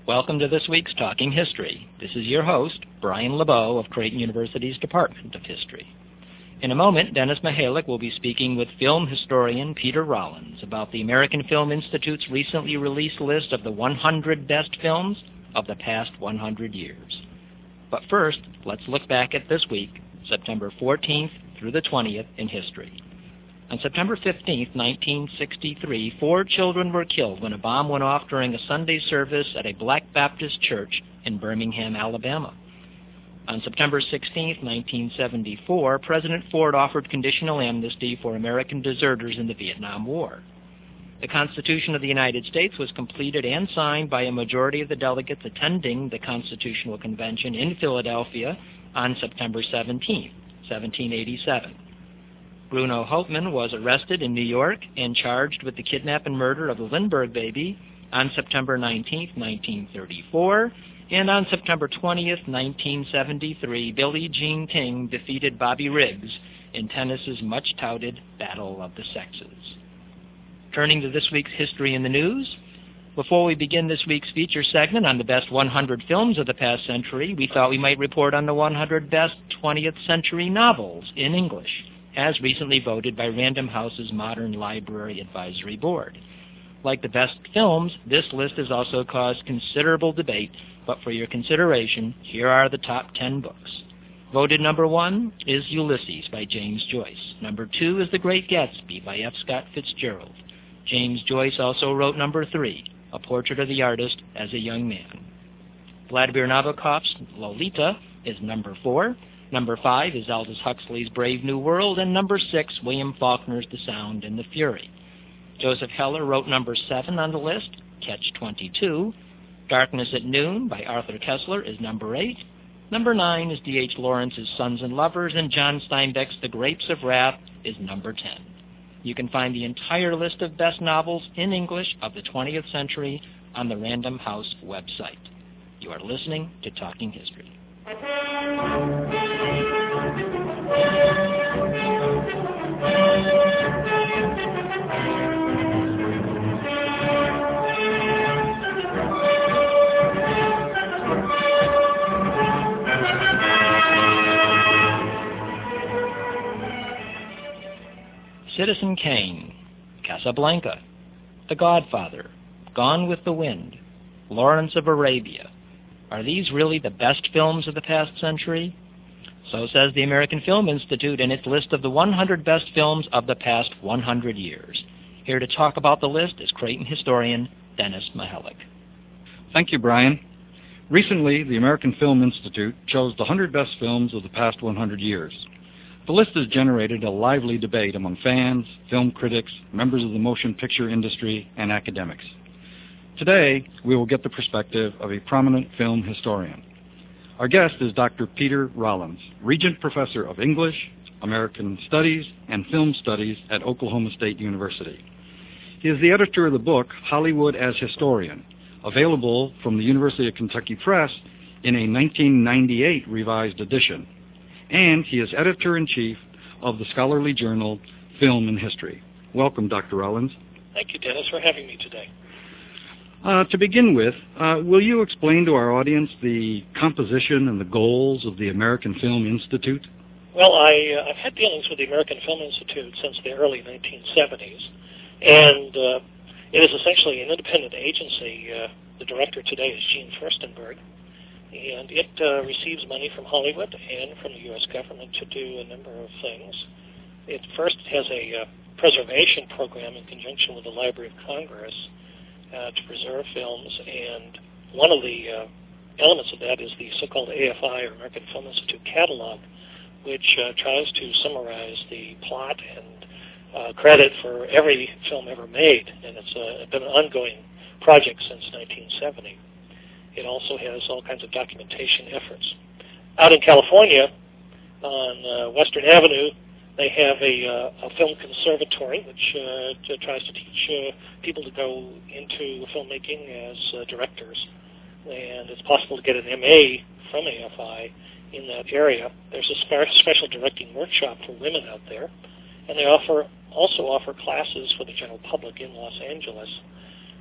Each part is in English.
Welcome to this week's Talking History. This is your host, Brian LeBeau of Creighton University's Department of History. In a moment, Dennis Mihalik will be speaking with film historian Peter Rollins about the American Film Institute's recently released list of the 100 best films of the past 100 years. But first, let's look back at this week, September 14th through the 20th in history. On September 15th, 1963, 4 children were killed when a bomb went off during a Sunday service at a Black Baptist church in Birmingham, Alabama. On September 16th, 1974, President Ford offered conditional amnesty for American deserters in the Vietnam War. The Constitution of the United States was completed and signed by a majority of the delegates attending the Constitutional Convention in Philadelphia on September 17th, 1787. Bruno Hauptmann was arrested in New York and charged with the kidnap and murder of the Lindbergh baby on September 19, 1934, and on September 20, 1973, Billie Jean King defeated Bobby Riggs in tennis's much-touted Battle of the Sexes. Turning to this week's History in the News, before we begin this week's feature segment on the best 100 films of the past century, we thought we might report on the 100 best 20th century novels in English, as recently voted by Random House's Modern Library Advisory Board. Like the best films, this list has also caused considerable debate, but for your consideration, here are the top 10 books. Voted number 1 is Ulysses by James Joyce. Number 2 is The Great Gatsby by F. Scott Fitzgerald. James Joyce also wrote number 3, A Portrait of the Artist as a Young Man. Vladimir Nabokov's Lolita is number 4. Number 5 is Aldous Huxley's Brave New World, and number 6, William Faulkner's The Sound and the Fury. Joseph Heller wrote number 7 on the list, Catch-22. Darkness at Noon by Arthur Koestler is number 8. Number 9 is D.H. Lawrence's Sons and Lovers, and John Steinbeck's The Grapes of Wrath is number 10. You can find the entire list of best novels in English of the 20th century on the Random House website. You are listening to Talking History. Citizen Kane, Casablanca, The Godfather, Gone with the Wind, Lawrence of Arabia. Are these really the best films of the past century? So says the American Film Institute in its list of the 100 best films of the past 100 years. Here to talk about the list is Creighton historian Dennis Mihalik. Thank you, Brian. Recently, the American Film Institute chose the 100 best films of the past 100 years. The list has generated a lively debate among fans, film critics, members of the motion picture industry, and academics. Today, we will get the perspective of a prominent film historian. Our guest is Dr. Peter Rollins, Regent Professor of English, American Studies, and Film Studies at Oklahoma State University. He is the editor of the book Hollywood as Historian, available from the University of Kentucky Press in a 1998 revised edition. And he is editor-in-chief of the scholarly journal Film and History. Welcome, Dr. Rollins. Thank you, Dennis, for having me today. To begin with, will you explain to our audience the composition and the goals of the American Film Institute? Well, I've had dealings with the American Film Institute since the early 1970s, and it is essentially an independent agency. The director today is Gene Furstenberg, and it receives money from Hollywood and from the U.S. government to do a number of things. It first has a preservation program in conjunction with the Library of Congress to preserve films, and one of the elements of that is the so-called AFI, or American Film Institute Catalog, which tries to summarize the plot and credit for every film ever made, and it's been an ongoing project since 1970. It also has all kinds of documentation efforts. Out in California, on Western Avenue, they have a film conservatory, which tries to teach people to go into filmmaking as directors. And it's possible to get an MA from AFI in that area. There's a special directing workshop for women out there. And they also offer classes for the general public in Los Angeles.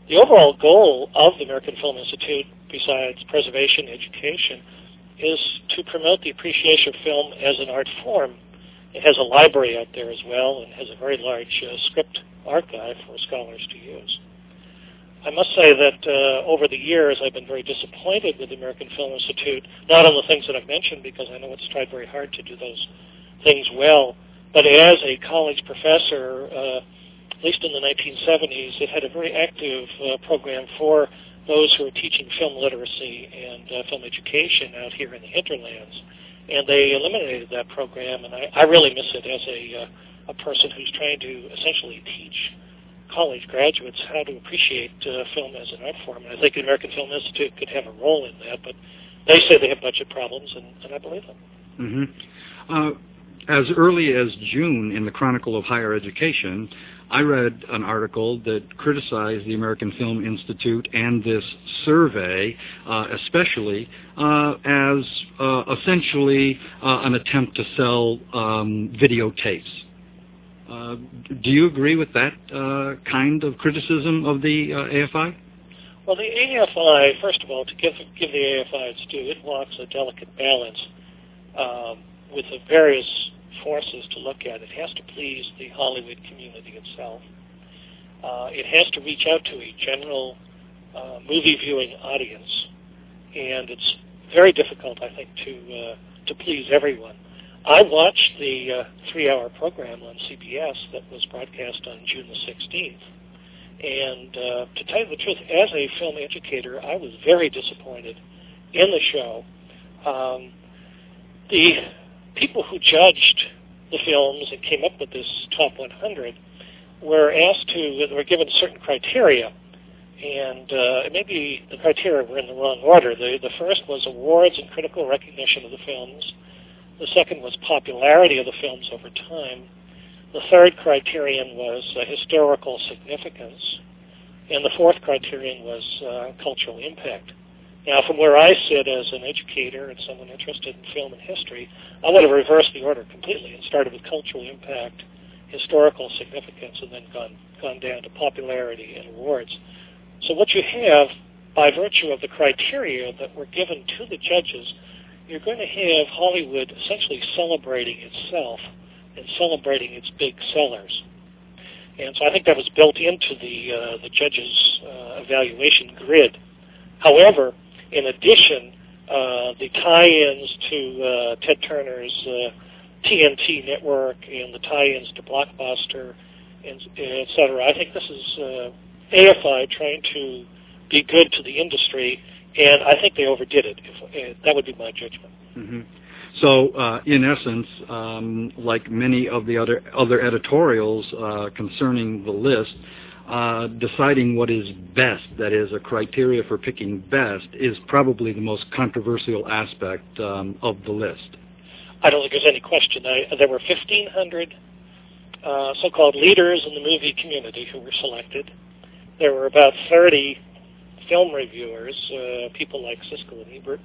The overall goal of the American Film Institute, besides preservation and education, is to promote the appreciation of film as an art form. It has a library out there as well and has a very large script archive for scholars to use. I must say that over the years I've been very disappointed with the American Film Institute, not on the things that I've mentioned because I know it's tried very hard to do those things well, but as a college professor, at least in the 1970s, it had a very active program for those who are teaching film literacy and film education out here in the hinterlands. And they eliminated that program, and I really miss it as a person who's trying to essentially teach college graduates how to appreciate film as an art form. And I think the American Film Institute could have a role in that, but they say they have budget problems, and I believe them. Mm-hmm. As early as June in the Chronicle of Higher Education, I read an article that criticized the American Film Institute and this survey, especially as essentially an attempt to sell videotapes. Do you agree with that kind of criticism of the AFI? Well, the AFI, first of all, to give the AFI its due, it walks a delicate balance with the various forces to look at. It has to please the Hollywood community itself. It has to reach out to a general movie viewing audience, and it's very difficult, I think, to please everyone. I watched the 3-hour program on CBS that was broadcast on June the 16th, and to tell you the truth, as a film educator, I was very disappointed in the show. The people who judged the films and came up with this top 100 were given certain criteria, and maybe the criteria were in the wrong order. The first was awards and critical recognition of the films. The second was popularity of the films over time. The third criterion was historical significance, and the fourth criterion was cultural impact. Now, from where I sit as an educator and someone interested in film and history, I would have reversed the order completely and started with cultural impact, historical significance, and then gone down to popularity and awards. So what you have, by virtue of the criteria that were given to the judges, you're going to have Hollywood essentially celebrating itself and celebrating its big sellers. And so I think that was built into the judges' evaluation grid. However, in addition, the tie-ins to Ted Turner's TNT network and the tie-ins to Blockbuster, et cetera, I think this is AFI trying to be good to the industry, and I think they overdid it. That would be my judgment. Mm-hmm. So, in essence, like many of the other editorials concerning the list, deciding what is best, that is, a criteria for picking best, is probably the most controversial aspect of the list. I don't think there's any question. There were 1,500 so-called leaders in the movie community who were selected. There were about 30 film reviewers, people like Siskel and Ebert,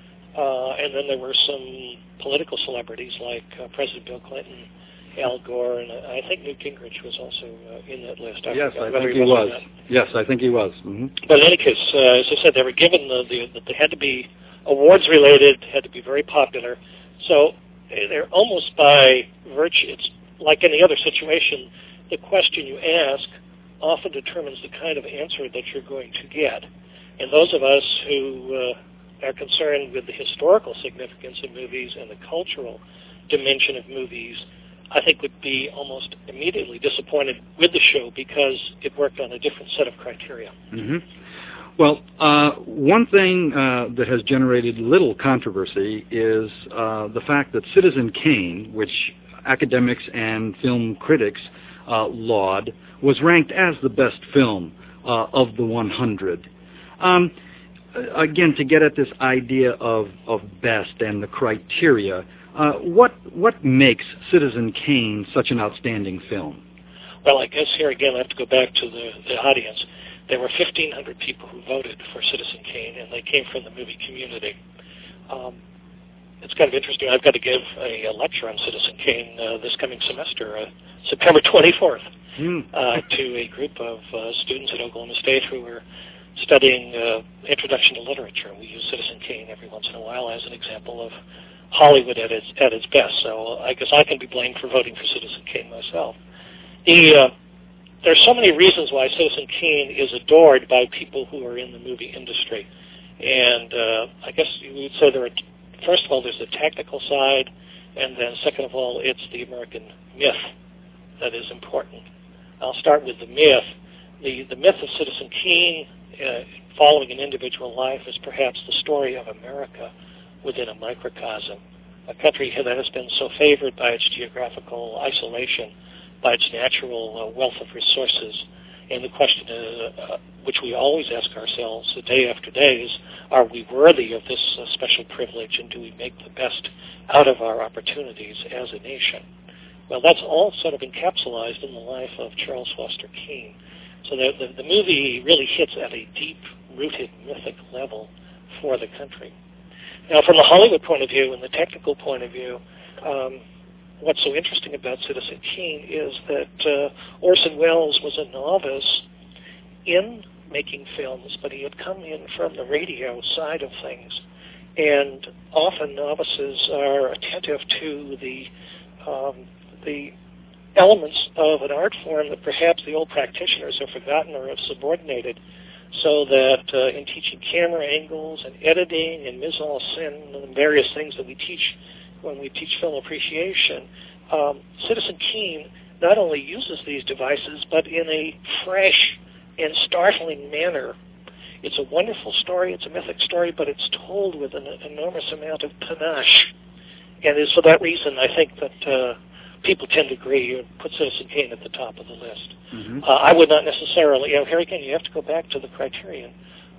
and then there were some political celebrities like President Bill Clinton, Al Gore, and I think Newt Gingrich was also in that list. Yes, I think he was. Yes, I think he was. Mm-hmm. But in any case, as I said, they were given that they had to be awards related, had to be very popular. So they're almost by virtue. It's like any other situation. The question you ask often determines the kind of answer that you're going to get. And those of us who are concerned with the historical significance of movies and the cultural dimension of movies, I think would be almost immediately disappointed with the show because it worked on a different set of criteria. Mm-hmm. Well, one thing that has generated little controversy is the fact that Citizen Kane, which academics and film critics laud, was ranked as the best film of the 100. Again, to get at this idea of best and the criteria, what makes Citizen Kane such an outstanding film? Well, I guess here again I have to go back to the audience. There were 1,500 people who voted for Citizen Kane, and they came from the movie community. it's kind of interesting. I've got to give a lecture on Citizen Kane this coming semester, September 24th, to a group of students at Oklahoma State who are studying Introduction to Literature. We use Citizen Kane every once in a while as an example of Hollywood at its best. So I guess I can be blamed for voting for Citizen Kane myself. There's so many reasons why Citizen Kane is adored by people who are in the movie industry. And I guess you would say first of all, there's the technical side, and then second of all, it's the American myth that is important. I'll start with the myth. The myth of Citizen Kane, following an individual life, is perhaps the story of America within a microcosm, a country that has been so favored by its geographical isolation, by its natural wealth of resources. And the question which we always ask ourselves day after day is, are we worthy of this special privilege, and do we make the best out of our opportunities as a nation? Well, that's all sort of encapsulated in the life of Charles Foster Kane. So the movie really hits at a deep-rooted mythic level for the country. Now, from the Hollywood point of view and the technical point of view, what's so interesting about Citizen Kane is that Orson Welles was a novice in making films, but he had come in from the radio side of things. And often novices are attentive to the elements of an art form that perhaps the old practitioners have forgotten or have subordinated, so that in teaching camera angles and editing and mise-en-scène and various things that we teach when we teach film appreciation, Citizen Kane not only uses these devices, but in a fresh and startling manner. It's a wonderful story, it's a mythic story, but it's told with an enormous amount of panache. And it's for that reason, I think, that people tend to agree and put Citizen Kane at the top of the list. Mm-hmm. I would not necessarily, here again, you have to go back to the criterion.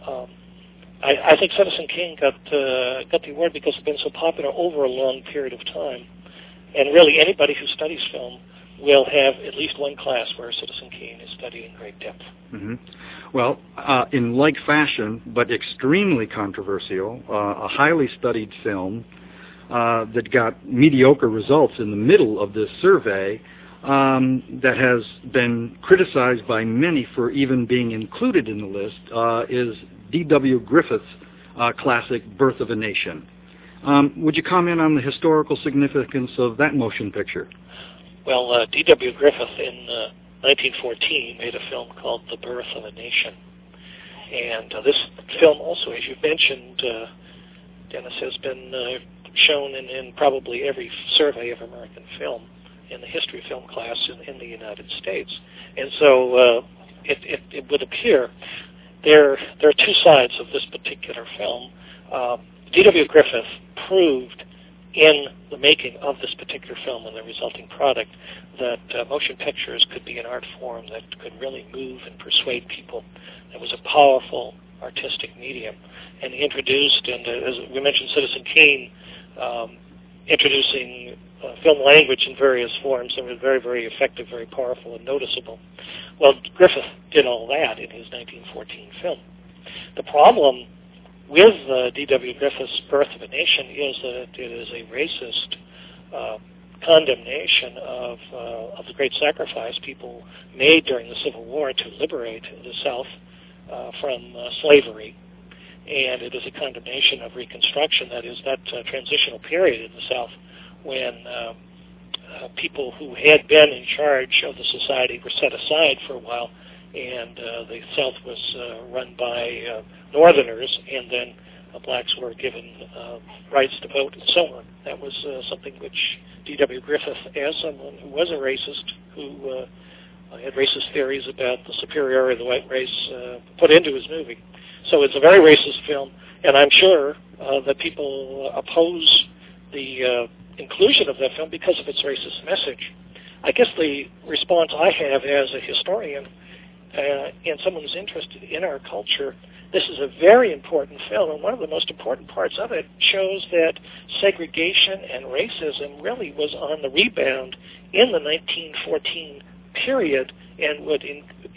I think Citizen Kane got the award because it's been so popular over a long period of time. And really, anybody who studies film will have at least one class where Citizen Kane is studied in great depth. Mm-hmm. Well, in like fashion, but extremely controversial, a highly studied film that got mediocre results in the middle of this survey, that has been criticized by many for even being included in the list, is D.W. Griffith's classic Birth of a Nation. Would you comment on the historical significance of that motion picture? Well, D.W. Griffith in 1914 made a film called The Birth of a Nation. And this film also, as you've mentioned, Dennis, has been shown in probably every survey of American film in the history of film class in the United States. And so it would appear there are two sides of this particular film. D.W. Griffith proved in the making of this particular film and the resulting product that motion pictures could be an art form that could really move and persuade people. It was a powerful artistic medium. And he introduced, and as we mentioned, Citizen Kane, introducing film language in various forms that were very, very effective, very powerful, and noticeable. Well, Griffith did all that in his 1914 film. The problem with D.W. Griffith's Birth of a Nation is that it is a racist condemnation of the great sacrifice people made during the Civil War to liberate the South from slavery. And it is a condemnation of Reconstruction, that is, that transitional period in the South when people who had been in charge of the society were set aside for a while, and the South was run by Northerners, and then blacks were given rights to vote and so on. That was something which D.W. Griffith, as someone who was a racist, who had racist theories about the superiority of the white race, put into his movie. So it's a very racist film, and I'm sure that people oppose the inclusion of that film because of its racist message. I guess the response I have as a historian and someone who's interested in our culture, this is a very important film, and one of the most important parts of it shows that segregation and racism really was on the rebound in the 1914 period and would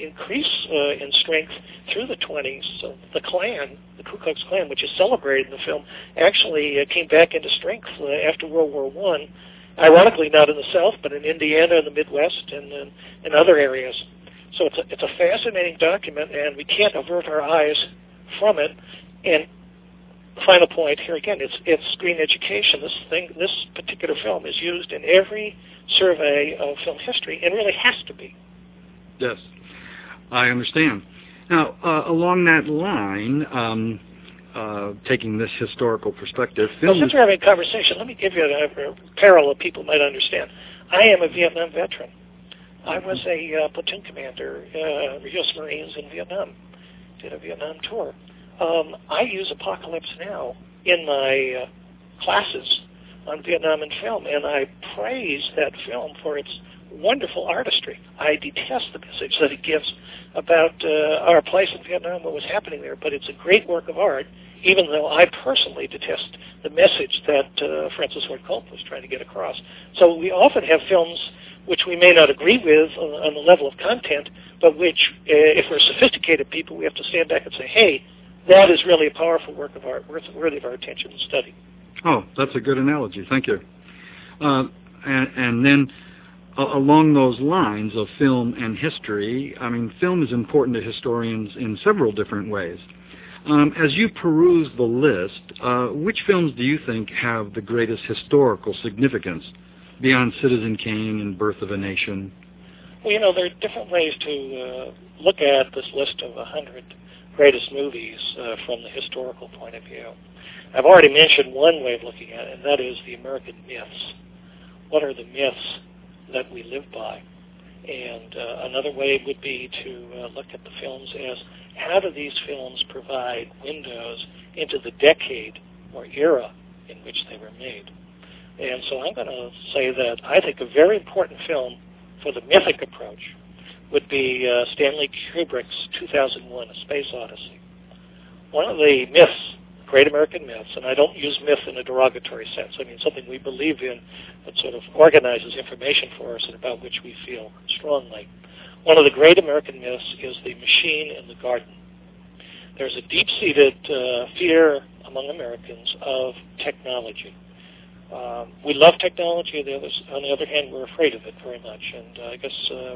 increase in strength through the 20s. So the Klan, the Ku Klux Klan, which is celebrated in the film, actually came back into strength after World War I. Ironically, not in the South, but in Indiana and the Midwest and in other areas. So it's a fascinating document, and we can't avert our eyes from it. And final point here again, it's screen education. This particular film is used in every survey of film history, and really has to be. Yes, I understand. Now, along that line, taking this historical perspective, well, since we're having a conversation, let me give you a parallel people might understand. I am a Vietnam veteran. I was a platoon commander, U.S. Marines in Vietnam. Did a Vietnam tour. I use Apocalypse Now in my classes on Vietnam and film, and I praise that film for its wonderful artistry. I detest the message that it gives about our place in Vietnam, what was happening there, but it's a great work of art, even though I personally detest the message that Francis Ford Coppola was trying to get across. So we often have films which we may not agree with on the level of content, but which, if we're sophisticated people, we have to stand back and say, hey, that is really a powerful work of art, worthy of our attention and study. Oh, that's a good analogy. Thank you. And then along those lines of film and history, I mean, film is important to historians in several different ways. As you peruse the list, which films do you think have the greatest historical significance beyond Citizen Kane and Birth of a Nation? Well, there are different ways to look at this list of 100 greatest movies from the historical point of view. I've already mentioned one way of looking at it, and that is the American myths. What are the myths that we live by? And another way would be to look at the films as how do these films provide windows into the decade or era in which they were made. And so I'm going to say that I think a very important film for the mythic approach would be Stanley Kubrick's 2001, A Space Odyssey. One of the myths, great American myths, and I don't use myth in a derogatory sense, I mean something we believe in that sort of organizes information for us and about which we feel strongly. One of the great American myths is the machine in the garden. There's a deep-seated fear among Americans of technology. We love technology. On the other hand, we're afraid of it very much. And I guess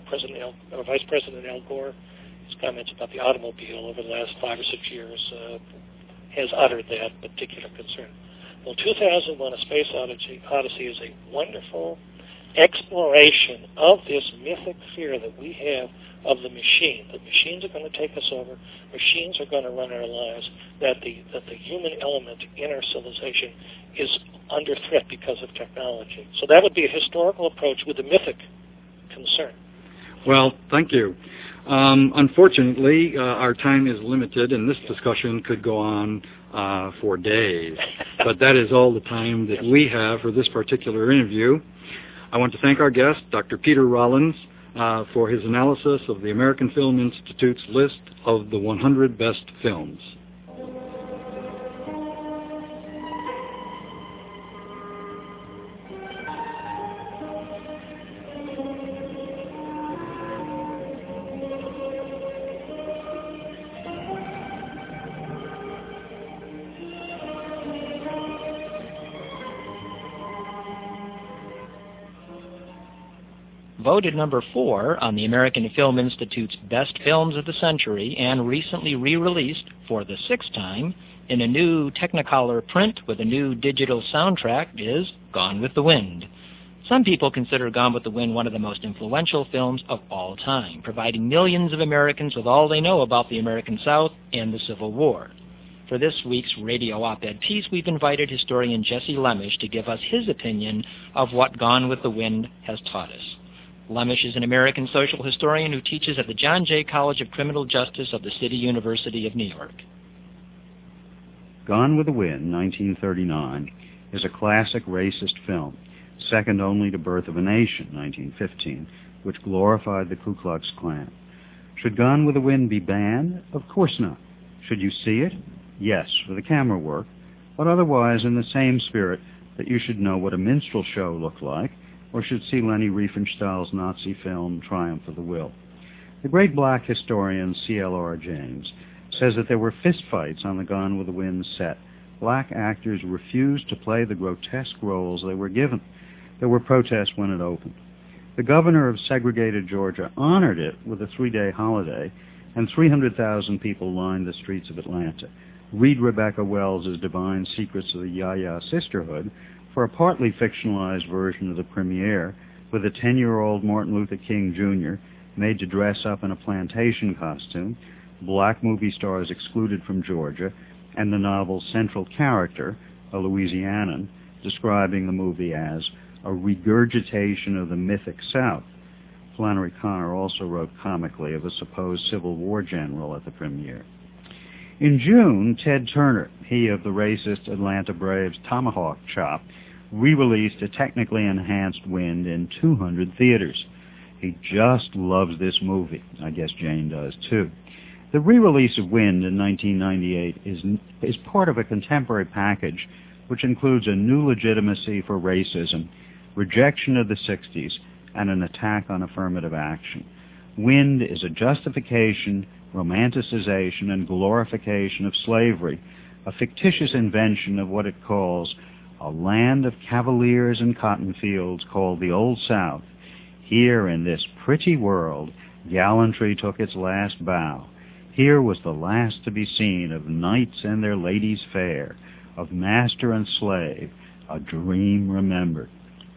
Vice President Al Gore, his comments about the automobile over the last 5 or 6 years has uttered that particular concern. Well, 2001: A Space Odyssey is a wonderful exploration of this mythic fear that we have of the machine. That machines are going to take us over. Machines are going to run our lives. That the human element in our civilization is under threat because of technology. So that would be a historical approach with a mythic concern. Well, thank you. Unfortunately, our time is limited, and this discussion could go on for days. But that is all the time that we have for this particular interview. I want to thank our guest, Dr. Peter Rollins, for his analysis of the American Film Institute's list of the 100 best films. Voted number 4 on the American Film Institute's Best Films of the Century and recently re-released for the 6th time in a new Technicolor print with a new digital soundtrack is Gone with the Wind. Some people consider Gone with the Wind one of the most influential films of all time, providing millions of Americans with all they know about the American South and the Civil War. For this week's radio op-ed piece, we've invited historian Jesse Lemisch to give us his opinion of what Gone with the Wind has taught us. Lemisch is an American social historian who teaches at the John Jay College of Criminal Justice of the City University of New York. Gone with the Wind, 1939, is a classic racist film, second only to Birth of a Nation, 1915, which glorified the Ku Klux Klan. Should Gone with the Wind be banned? Of course not. Should you see it? Yes, for the camera work, but otherwise in the same spirit that you should know what a minstrel show looked like, or should see Leni Riefenstahl's Nazi film, Triumph of the Will. The great black historian C.L.R. James says that there were fistfights on the Gone with the Wind set. Black actors refused to play the grotesque roles they were given. There were protests when it opened. The governor of segregated Georgia honored it with a 3-day holiday, and 300,000 people lined the streets of Atlanta. Read Rebecca Wells' Divine Secrets of the Yaya Sisterhood for a partly fictionalized version of the premiere, with a 10-year-old Martin Luther King Jr. made to dress up in a plantation costume, black movie stars excluded from Georgia, and the novel's central character, a Louisianan, describing the movie as a regurgitation of the mythic South. Flannery Connor also wrote comically of a supposed Civil War general at the premiere. In June, Ted Turner, he of the racist Atlanta Braves Tomahawk Chop, re-released a technically enhanced Wind in 200 theaters. He just loves this movie. I guess Jane does too. The re-release of Wind in 1998 is part of a contemporary package which includes a new legitimacy for racism, rejection of the 60s, and an attack on affirmative action. Wind is a justification, romanticization, and glorification of slavery, a fictitious invention of what it calls a land of cavaliers and cotton fields called the Old South. Here in this pretty world, gallantry took its last bow. Here was the last to be seen of knights and their ladies fair, of master and slave, a dream remembered.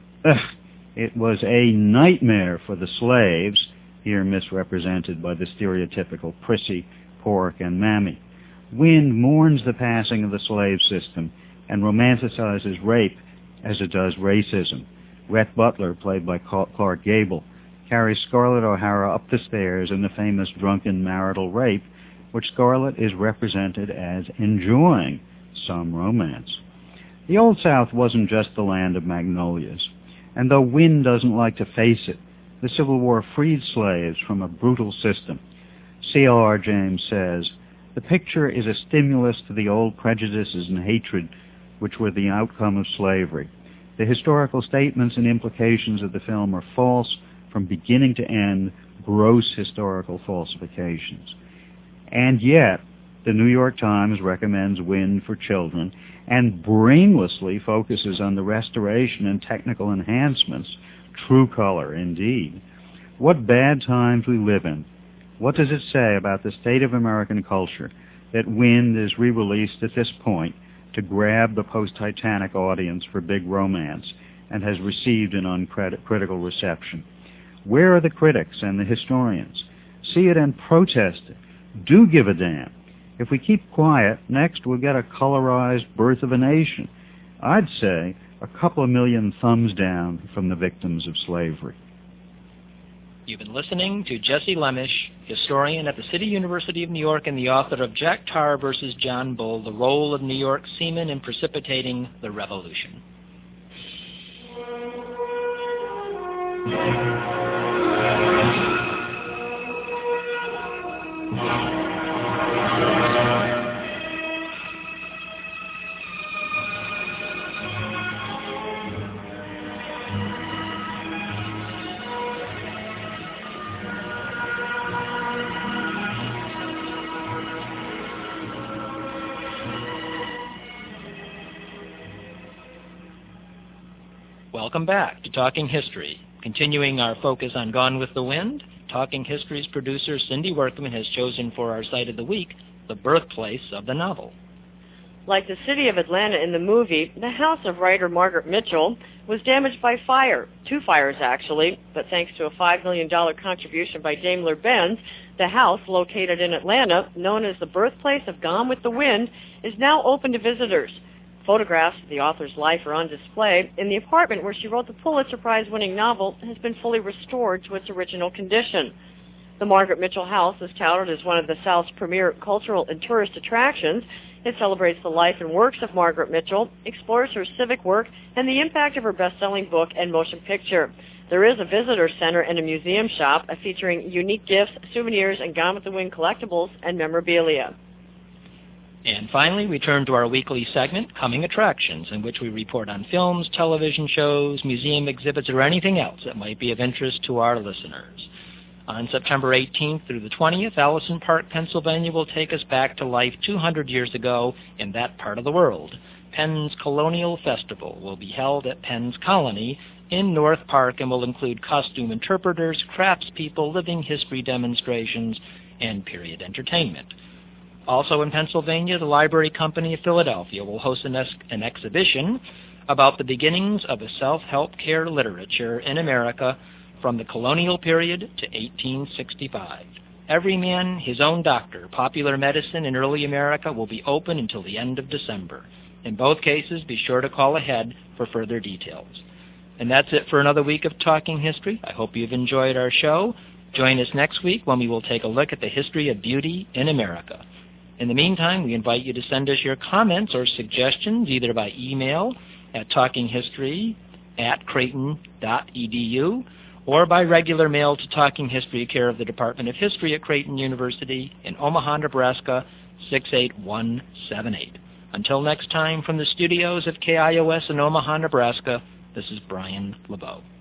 It was a nightmare for the slaves, here misrepresented by the stereotypical prissy, pork, and mammy. Wind mourns the passing of the slave system and romanticizes rape as it does racism. Rhett Butler, played by Clark Gable, carries Scarlett O'Hara up the stairs in the famous drunken marital rape, which Scarlett is represented as enjoying some romance. The Old South wasn't just the land of magnolias, and though Wind doesn't like to face it, the Civil War freed slaves from a brutal system. C.L.R. James says, "The picture is a stimulus to the old prejudices and hatred which were the outcome of slavery. The historical statements and implications of the film are false from beginning to end, gross historical falsifications." And yet, the New York Times recommends Wind for children and brainlessly focuses on the restoration and technical enhancements. True color, indeed. What bad times we live in. What does it say about the state of American culture that Wind is re-released at this point to grab the post-Titanic audience for big romance and has received an uncritical reception? Where are the critics and the historians? See it and protest it. Do give a damn. If we keep quiet, next we'll get a colorized Birth of a Nation. I'd say a couple of million thumbs down from the victims of slavery. You've been listening to Jesse Lemish, historian at the City University of New York and the author of Jack Tar versus John Bull, The Role of New York Seamen in Precipitating the Revolution. Welcome back to Talking History. Continuing our focus on Gone with the Wind, Talking History's producer Cindy Workman has chosen for our Site of the Week the birthplace of the novel. Like the city of Atlanta in the movie, the house of writer Margaret Mitchell was damaged by fire, 2 fires actually, but thanks to a $5 million contribution by Daimler-Benz, the house, located in Atlanta, known as the birthplace of Gone with the Wind, is now open to visitors. Photographs of the author's life are on display, and the apartment where she wrote the Pulitzer Prize-winning novel has been fully restored to its original condition. The Margaret Mitchell House is touted as one of the South's premier cultural and tourist attractions. It celebrates the life and works of Margaret Mitchell, explores her civic work, and the impact of her best-selling book and motion picture. There is a visitor center and a museum shop featuring unique gifts, souvenirs, and Gone with the Wind collectibles and memorabilia. And finally, we turn to our weekly segment, Coming Attractions, in which we report on films, television shows, museum exhibits, or anything else that might be of interest to our listeners. On September 18th through the 20th, Allison Park, Pennsylvania will take us back to life 200 years ago in that part of the world. Penn's Colonial Festival will be held at Penn's Colony in North Park and will include costume interpreters, craftspeople, living history demonstrations, and period entertainment. Also in Pennsylvania, the Library Company of Philadelphia will host an exhibition about the beginnings of a self-help care literature in America from the colonial period to 1865. Every Man, His Own Doctor, Popular Medicine in Early America will be open until the end of December. In both cases, be sure to call ahead for further details. And that's it for another week of Talking History. I hope you've enjoyed our show. Join us next week when we will take a look at the history of beauty in America. In the meantime, we invite you to send us your comments or suggestions either by email at talkinghistory@creighton.edu or by regular mail to Talking History, care of the Department of History at Creighton University in Omaha, Nebraska, 68178. Until next time, from the studios of KIOS in Omaha, Nebraska, this is Brian LeBeau.